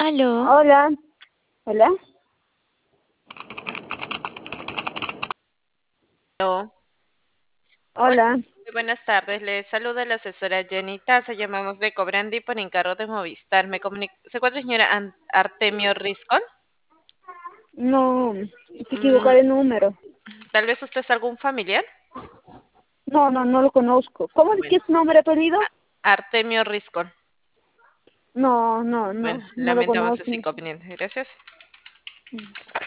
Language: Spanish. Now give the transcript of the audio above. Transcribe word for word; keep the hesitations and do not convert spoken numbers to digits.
Aló. Hola. Hola. Aló. Hola, Hola. muy buenas tardes. Le saluda la asesora Jenny Taza. Llamamos de Cobrandi por encargo de Movistar. Me comunica... ¿Se encuentra el señor An- Artemio Riscon? No, te Mm, equivocado de número. Tal vez usted es algún familiar. No, no, no lo conozco. ¿Cómo es que Bueno, es su nombre, apellido? Artemio Riscon. No, no, Bueno, no, no lo lamentamos conozco. ese inconveniente. Gracias.